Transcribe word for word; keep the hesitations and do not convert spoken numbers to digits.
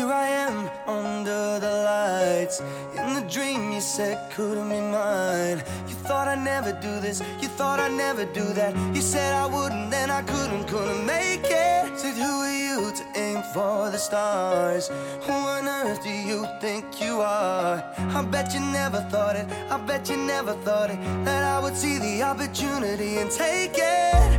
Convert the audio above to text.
here I am under the lights. In the dream you said couldn't be mine. You thought I'd never do this, you thought I'd never do that. You said I wouldn't, then I couldn't, couldn't make it. Said who are you to aim for the stars? Who on earth do you think you are? I bet you never thought it, I bet you never thought it, that I would see the opportunity and take it.